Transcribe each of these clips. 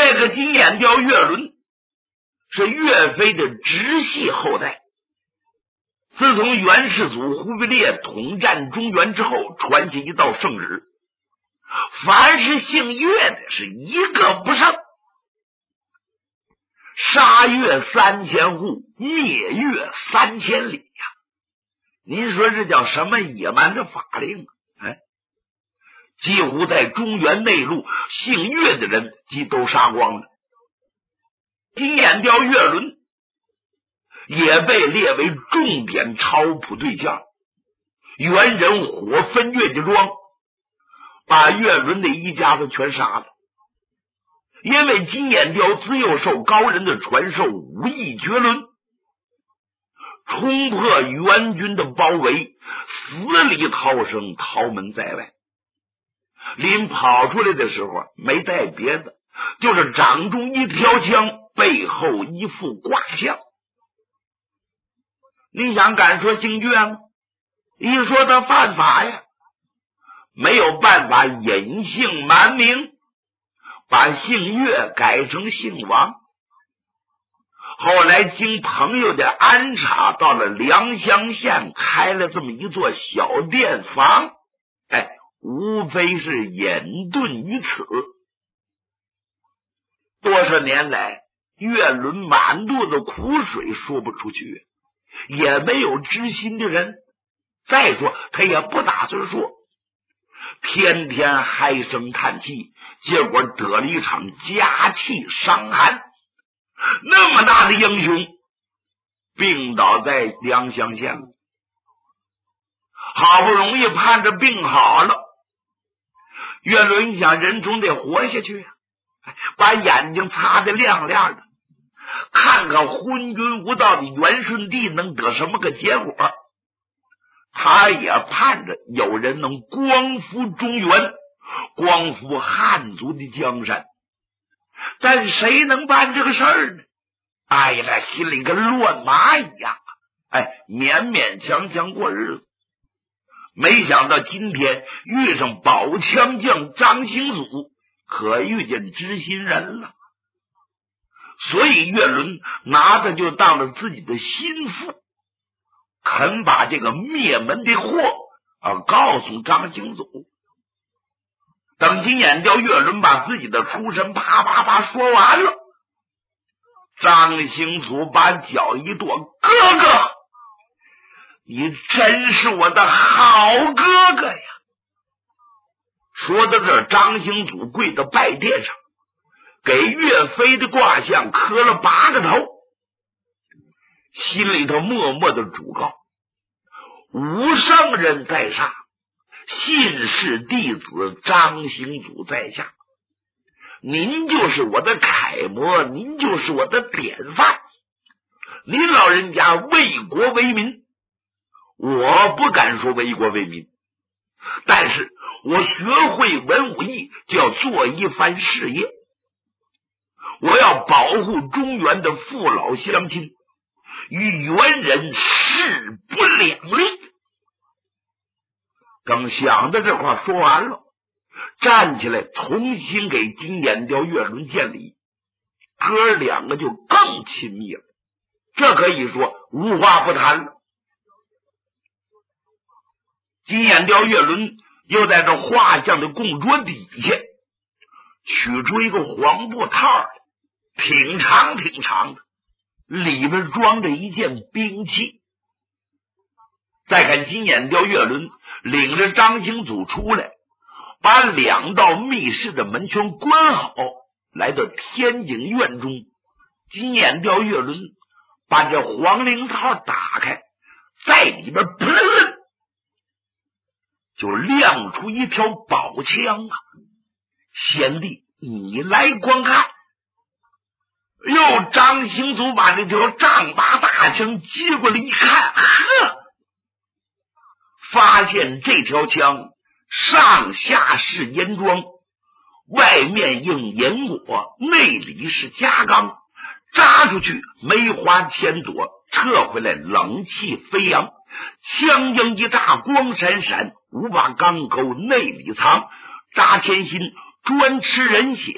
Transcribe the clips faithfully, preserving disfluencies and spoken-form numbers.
这个金眼雕岳伦是岳飞的直系后代，自从元世祖忽必烈统战中原之后，传下一道圣旨，凡是姓岳的是一个不剩，杀岳三千户，灭岳三千里呀、啊！您说这叫什么野蛮的法令啊？哎，几乎在中原内陆，姓岳的人即都杀光了。金眼雕岳伦也被列为重点抄捕对象，元人火焚岳家庄，把岳伦的一家子全杀了。因为金眼雕自幼受高人的传授，武艺绝伦，冲破元军的包围，死里逃生，逃门在外。临跑出来的时候没带别的，就是掌中一条枪，背后一副挂像。你想敢说姓岳吗？一说他犯法呀，没有办法隐姓埋名，把姓岳改成姓王。后来经朋友的安插，到了良乡县，开了这么一座小店房，哎，无非是隐遁于此。多少年来，岳伦满肚子苦水说不出去，也没有知心的人，再说他也不打算说，天天唉声叹气，结果得了一场家气伤寒。那么大的英雄病倒在良乡县了，好不容易盼着病好了，岳伦想人总得活下去啊，把眼睛擦得亮亮的，看看昏君无道的元顺帝能得什么个结果。他也盼着有人能光复中原，光复汉族的江山，但谁能办这个事儿呢？哎呀，心里跟乱麻一样，哎，勉勉强强过日子。没想到今天遇上宝枪将张兴祖，可遇见知心人了。所以岳伦拿着就当了自己的心腹，肯把这个灭门的祸啊告诉张兴祖。等金眼雕岳伦把自己的出身啪啪啪说完了，张兴祖把脚一跺：“哥哥，你真是我的好哥哥呀！”说到这儿，张兴祖跪到拜殿上，给岳飞的卦象磕了八个头，心里头默默的嘱告：无圣人在上，信氏弟子张兴祖在下，您就是我的楷模，您就是我的典范。您老人家为国为民，我不敢说为国为民，但是我学会文武艺，就要做一番事业。我要保护中原的父老乡亲，与元人势不两立。等想的这话说完了，站起来重新给金眼雕岳伦见礼，哥两个就更亲密了，这可以说无话不谈了。金眼雕岳伦又在这画像的供桌底下取出一个黄布套来，挺长挺长的，里面装着一件兵器。再看金眼雕岳伦领着张兴祖出来，把两道密室的门全关好，来到天井院中。金眼雕岳伦把这黄绫套打开，在里边噗就亮出一条宝枪啊！贤弟，你来观看。又张兴祖把那条丈八大枪接过来一看，呵，发现这条枪上下是烟装，外面映银果，内里是夹钢，扎出去梅花千朵，撤回来冷气飞扬，枪缨一扎光闪闪，无把钢钩内里藏，扎千心专吃人血，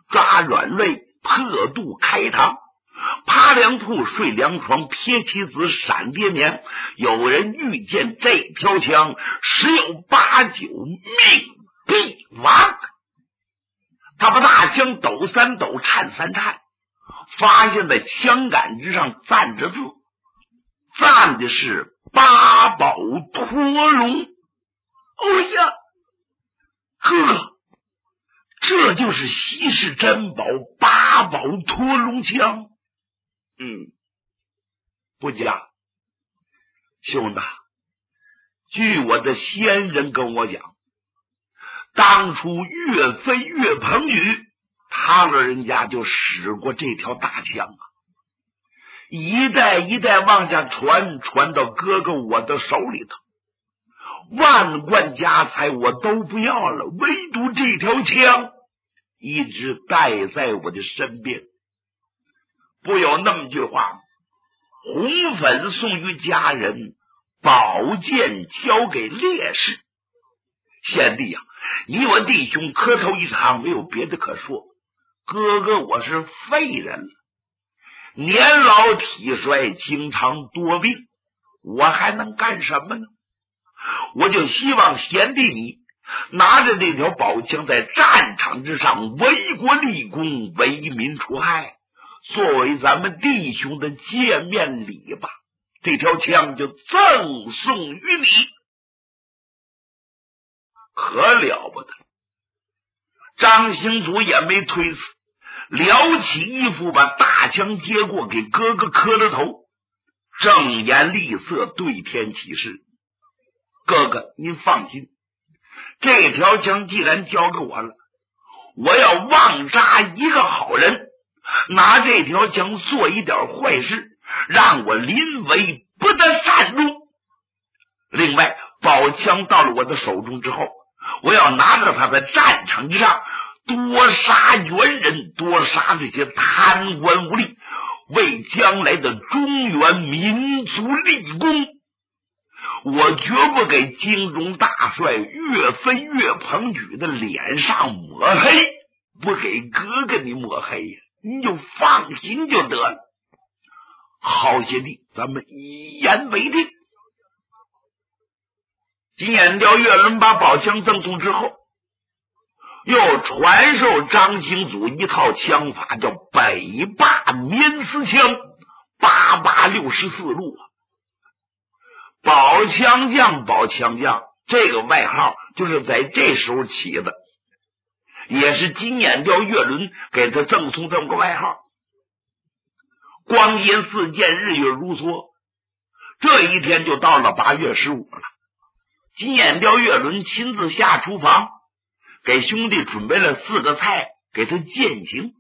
抓软肋，破肚开膛，爬两铺，睡两床，撇妻子，闪爹娘。有人遇见这条枪，十有八九命必亡。他把大枪抖三抖，颤三颤，发现在枪杆之上站着字，站的是八宝陀龙。哎呀，哥，这就是稀世珍宝八宝陀龙枪。嗯，不假，兄弟，据我的先人跟我讲，当初岳飞岳鹏举他老人家就使过这条大枪啊，一代一代往下传，传到哥哥我的手里头，万贯家财我都不要了，唯独这条枪一直带在我的身边。不有那么句话，红粉送于家人，宝剑交给烈士。贤弟呀、啊，你我弟兄磕头一场，没有别的可说。哥哥我是废人了，年老体衰，经常多病，我还能干什么呢？我就希望贤弟你拿着这条宝枪，在战场之上为国立功，为民除害，作为咱们弟兄的见面礼吧。这条枪就赠送于你，可了不得。张兴祖也没推辞，撩起衣服把大枪接过，给哥哥磕了头，正言厉色，对天起誓：哥哥您放心，这条枪既然交给我了，我要妄杀一个好人，拿这条枪做一点坏事，让我临危不得善终。另外，宝枪到了我的手中之后，我要拿着它在战场之上多杀元人，多杀这些贪官污吏，为将来的中原民族立功。我绝不给京中大帅岳飞岳鹏举的脸上抹黑，不给哥哥你抹黑呀，你就放心就得了。好贤弟，咱们一言为定。金眼雕岳伦把宝枪赠送之后，又传授张兴祖一套枪法，叫北霸免死枪，八八六十四路啊。宝枪将，宝枪将这个外号就是在这时候起的，也是金眼雕岳伦给他赠送这么个外号。光阴似箭，日月如梭，这一天就到了八月十五了。金眼雕岳伦亲自下厨房，给兄弟准备了四个菜，给他饯行。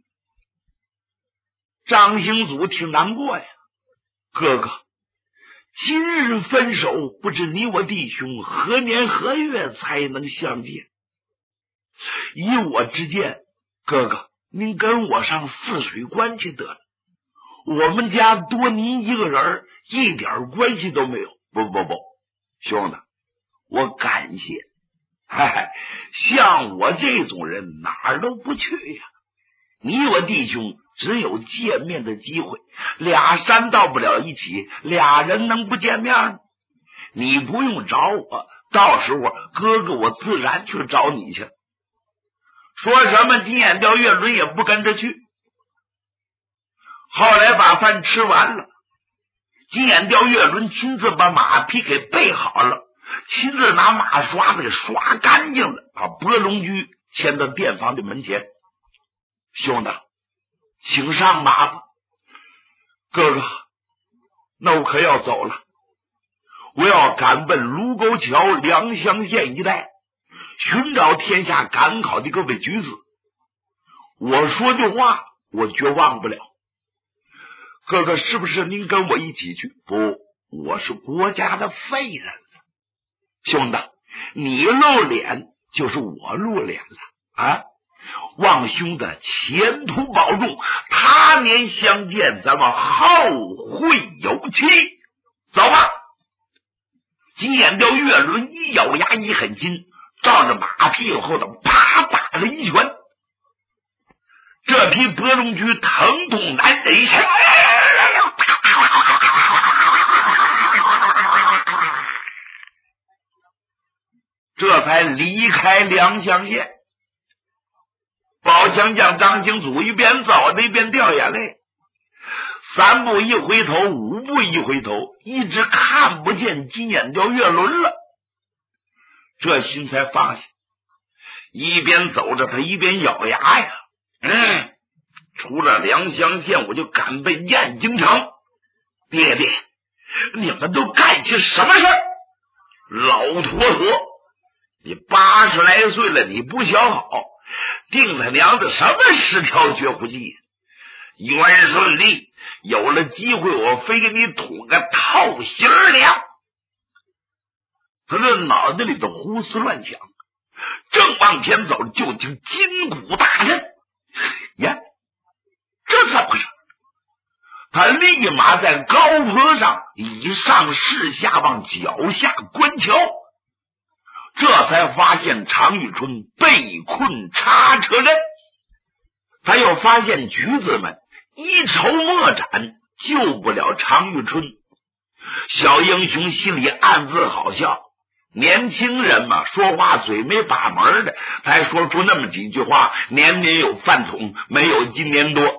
张兴祖挺难过呀，哥哥，今日分手，不知你我弟兄何年何月才能相见？以我之见，哥哥您跟我上泗水关去得了，我们家多您一个人，一点关系都没有。不不不，兄弟，我感谢，嗨嗨，像我这种人哪儿都不去呀。你我弟兄只有见面的机会，俩山到不了一起，俩人能不见面吗？你不用找我，到时候哥哥我自然去找你去。说什么金眼雕岳伦也不跟着去。后来把饭吃完了，金眼雕岳伦亲自把马匹给备好了，亲自拿马刷子给刷干净了啊！拨龙驹牵到店房的门前，兄弟，请上马吧。哥哥，那我可要走了，我要赶奔卢沟桥良乡县一带，寻找天下赶考的各位举子。我说句话，我绝忘不了。哥哥，是不是您跟我一起去？不，我是国家的废人了。兄弟，你露脸就是我露脸了啊！望兄弟前途保重，他年相见，咱们后会有期。走吧。金眼雕岳伦一咬牙一狠筋，照着马屁股后头啪打了一拳。 这匹伯龙驹疼痛难忍，这才离开良乡县。宝强将张兴祖一边走的一边掉眼泪，三步一回头，五步一回头，一直看不见金眼雕月轮了。这心才放下，一边走着他一边咬牙呀，嗯，出了良乡县我就赶奔燕京城。爹爹，你们都干些什么事儿？老坨坨，你八十来岁了，你不小好，定他娘的什么十条绝户计？元顺利，有了机会我非给你捅个透心凉。他这脑袋里的胡思乱想，正往前走，就听筋骨大震，呀，这怎么回事？他立马在高坡上以上视下往脚下观瞧，这才发现常遇春被困叉车阵。他又发现橘子们一筹莫展，救不了常遇春。小英雄心里暗自好笑，年轻人嘛，说话嘴没把门的，才说出那么几句话，年年有饭桶，没有今年多。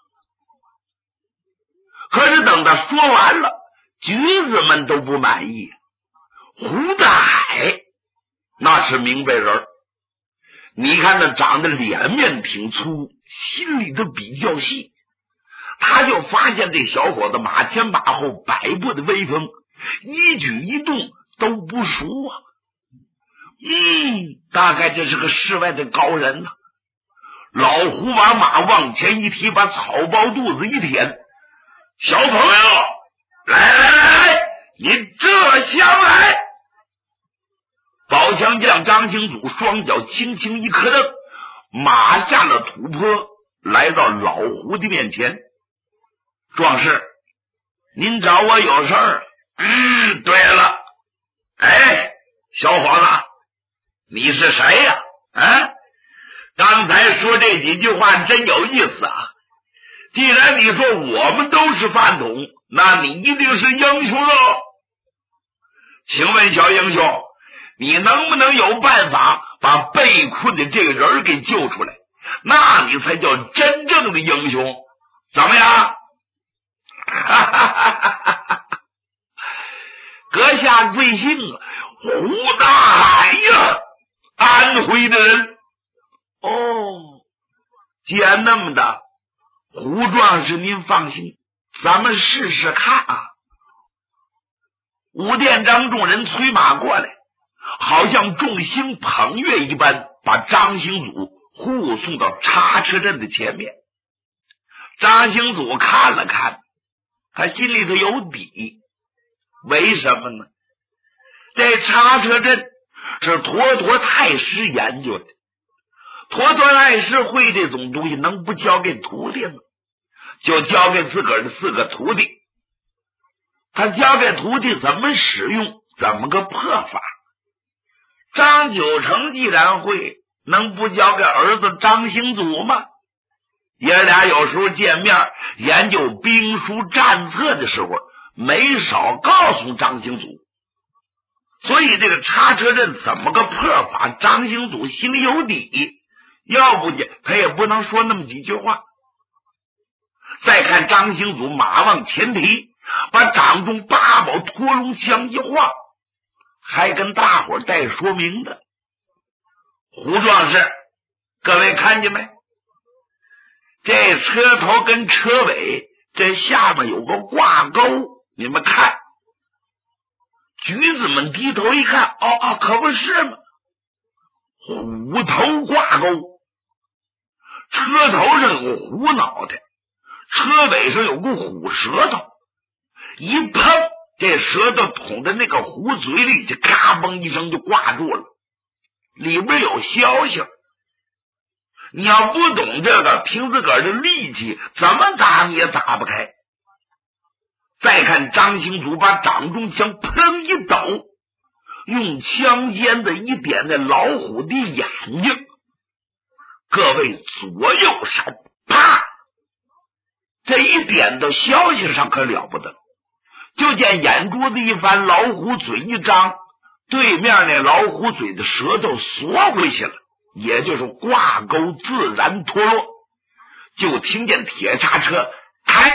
可是等他说完了，橘子们都不满意。胡大海那是明白人，你看他长得脸面挺粗，心里都比较细，他就发现这小伙子马前马后摆布的威风，一举一动都不熟啊。嗯，大概这是个世外的高人呢、啊。老胡把马往前一提，把草包肚子一舔，小朋友，来来来，你这厢来。宝强将张兴祖双脚轻轻一磕蹬，马下了土坡，来到老胡的面前。壮士，您找我有事儿？嗯，对了，哎，小伙子，你是谁呀、啊？啊，刚才说这几句话真有意思啊！既然你说我们都是饭桶，那你一定是英雄喽。请问小英雄，你能不能有办法把被困的这个人给救出来？那你才叫真正的英雄，怎么样？哈哈哈哈哈！阁下贵姓啊？胡大海呀，安徽的人。哦，既然那么的，胡壮士您放心，咱们试试看啊。武殿章众人催马过来，好像众星捧月一般，把张兴祖护送到叉车阵的前面。张兴祖看了看，他心里头有底，为什么呢？这叉车阵是坨坨太师研究的，坨坨太师会这种东西，能不交给徒弟吗？就交给自个儿的四个徒弟。他交给徒弟怎么使用，怎么个破法？张九成既然会，能不交给儿子张兴祖吗？爷俩有时候见面研究兵书战策的时候，没少告诉张兴祖。所以这个叉车阵怎么个破法，张兴祖心里有底，要不然他也不能说那么几句话。再看张兴祖马往前提，把掌中八宝脱龙枪一晃，还跟大伙带说明的。胡壮士，各位看见没？这车头跟车尾这下面有个挂钩，你们看。橘子们低头一看，哦哦，可不是吗？虎头挂钩，车头上有个虎脑袋，车尾上有个虎舌头，一碰这舌头捅在那个虎嘴里，就嘎嘣一声就挂住了，里边有消息。你要不懂这个，凭自个儿的力气怎么打你也打不开。再看张兴祖把掌中枪砰一抖，用枪尖子一点那老虎的眼睛，各位左右闪， 这一点到消息上可了不得，就见眼珠子一翻，老虎嘴一张，对面那老虎嘴的舌头缩回去了，也就是挂钩自然脱落。就听见铁叉车开，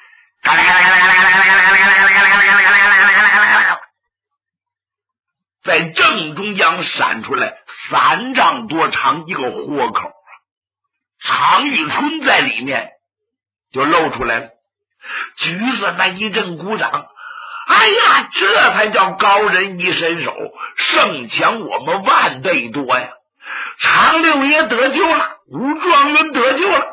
在正中央闪出来三丈多长一个豁口，常玉春在里面就露出来了。橘子那一阵鼓掌，哎呀，这才叫高人一伸手，胜强我们万倍多呀！常六爷得救了，吴状元得救了。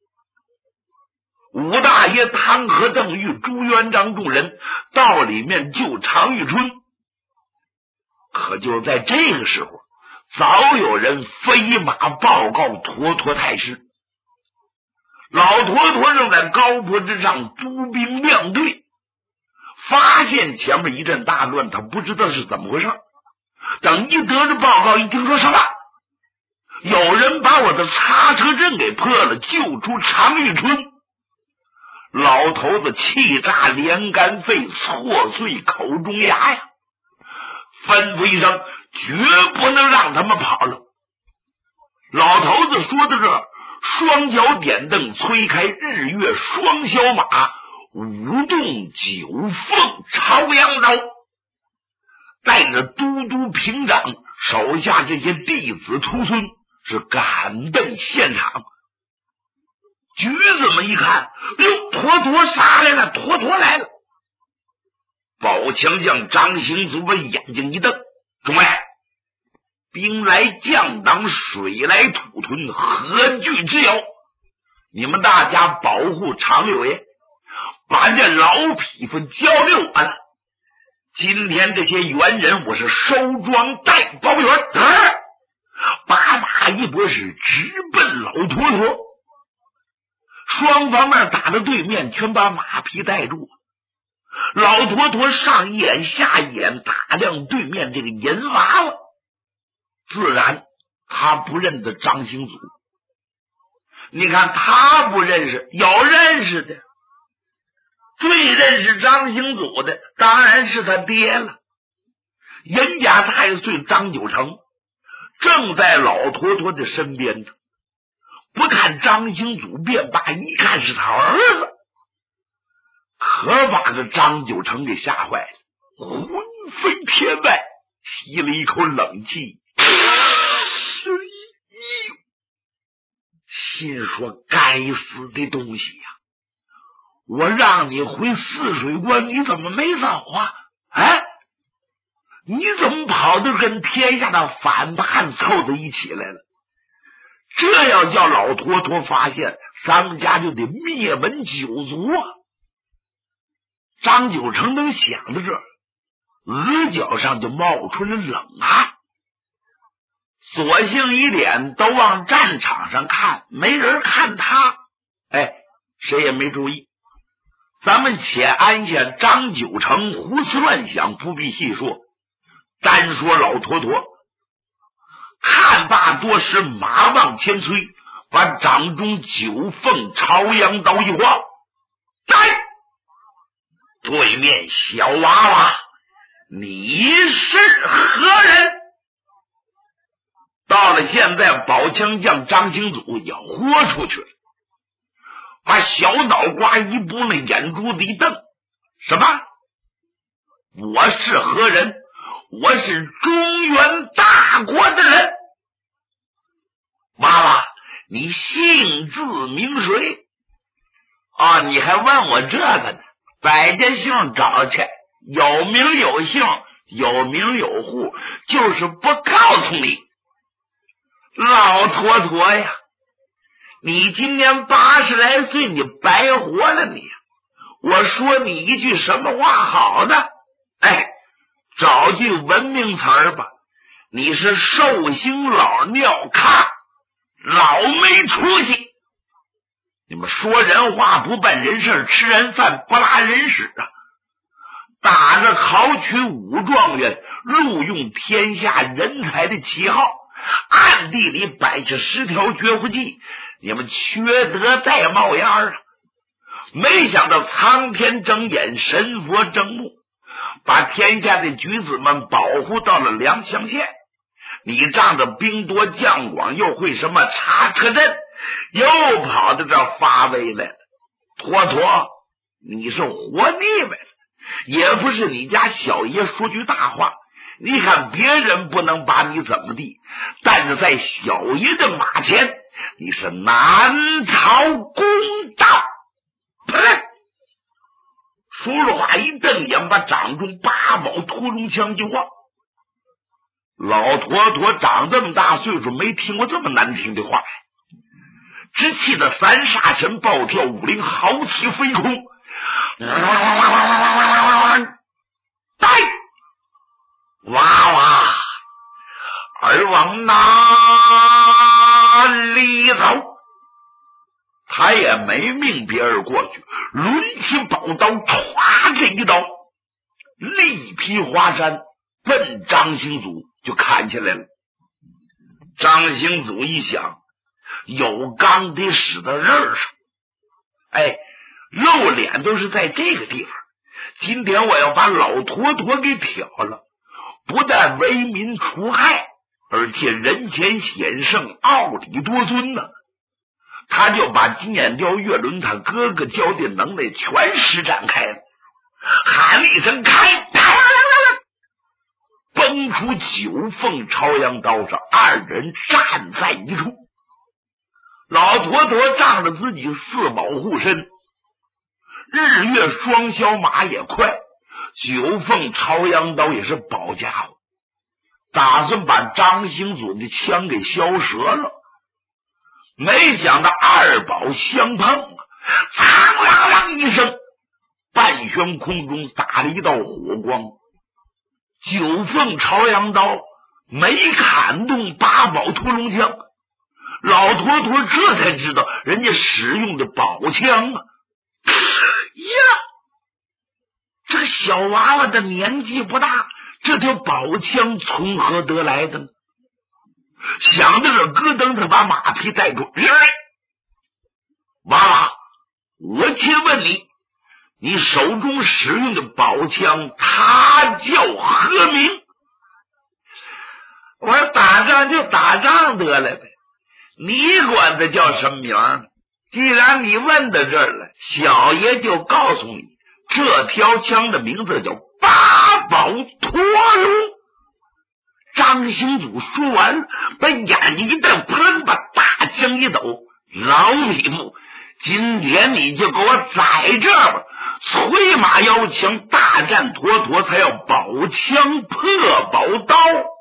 吴大爷、汤和、邓玉、朱元璋众人到里面救常玉春。可就在这个时候，早有人飞马报告沱沱太师。老沱沱正在高坡之上督兵亮队，发现前面一阵大乱，他不知道是怎么回事。等一得着报告，一听说什么，有人把我的叉车阵给破了，救出常玉春。老头子气炸连肝肺，挫碎口中牙呀，吩咐一声，绝不能让他们跑了。老头子说到这儿，双脚点蹬，催开日月双小马，舞动九凤朝阳刀，带着都督平长手下这些弟子徒孙是赶奔现场。橘子们一看，哟，沱沱杀来了，沱沱来了。宝强将张行祖把眼睛一瞪，众位，兵来将挡，水来土屯，何惧之有？你们大家保护常六爷，把这老匹夫交给我了。今天这些猿人，我是收庄带包圆，呃，把马一拨是直奔老沱沱。双方面打到对面，全把马匹带住。老沱沱上一眼下一眼打量对面这个银娃娃，自然他不认得张行祖。你看他不认识，有认识的，最认识张行祖的当然是他爹了。严家太岁张九成正在老沱沱的身边呢，不看张行祖便罢，一看是他儿子，可把这张九成给吓坏了，魂飞天外，吸了一口冷气，心说该死的东西呀、啊！我让你回泗水关，你怎么没走啊？哎，你怎么跑到跟天下的反叛凑在一起来了？这要叫老沱沱发现，咱们家就得灭门九族啊！张九成能想到这儿，额角上就冒出了冷汗。索性一脸都往战场上看，没人看他，哎，谁也没注意。咱们且按下张九成胡思乱想，不必细说，单说老沱沱。看罢多时，马望千催，把掌中九凤朝阳刀一晃，来！对面小娃娃，你是何人？到了现在，宝枪将张行祖也豁出去了，把小脑瓜一拨，那眼珠子一瞪，什么？我是何人？我是中原大国的人。娃娃，你姓字名谁？啊，你还问我这个呢？百家姓找去，有名有姓，有名有户，就是不告诉你。老沱沱呀，你今年八十来岁，你白活了你。我说你一句什么话好呢？哎，找句文明词儿吧，你是寿星老尿炕，老没出息。你们说人话不办人事，吃人饭不拉人屎啊！打着考取武状元、录用天下人才的旗号，暗地里摆着十条绝户计，你们缺德再冒烟啊！ 没想到苍天睁眼，神佛睁目，把天下的举子们保护到了梁乡县。你仗着兵多将广，又会什么查车阵，又跑到这儿发威来了。妥妥，你是活腻歪了，也不是你家小爷说句大话。你看别人不能把你怎么地，但是在小爷的马前，你是难逃公道。呸！说了话一瞪眼，把掌中八宝屠龙枪就忘。老坨坨长这么大岁数，没听过这么难听的话，只气得三煞神暴跳五灵，豪气飞空。带娃娃儿往哪里走？他也没命别人过去，抡起宝刀，唰这一刀，力劈华山，奔张兴祖就砍起来了。张兴祖一想，有钢得使到刃上，哎，露脸都是在这个地方。今天我要把老坨坨给挑了，不但为民除害，而且人前显圣，傲体多尊呢。他就把金眼雕岳伦他哥哥教的能耐全施展开了，喊了一声开，崩出九凤朝阳刀上，二人站在一处。老坨坨仗着自己四保护身，日月双消马也快，九凤朝阳刀也是宝家伙，打算把张兴祖的枪给削折了。没想到二宝相碰，苍啷啷一声，半悬空中打了一道火光。九凤朝阳刀没砍动八宝屠龙枪，老坨坨这才知道人家使用的宝枪啊！呀，这个小娃娃的年纪不大，这条宝枪从何得来的呢？想到这，咯噔他把马匹带住。娃娃，我且问你，你手中使用的宝枪，它叫何名？我说打仗就打仗得了呗，你管它叫什么名？既然你问到这儿了，小爷就告诉你，这条枪的名字叫八宝陀龙。张兴祖说完，把眼睛一瞪，砰，把大枪一抖，老匹夫，今天你就给我在这儿吧！催马摇枪，大战妥妥，才要宝枪破宝刀。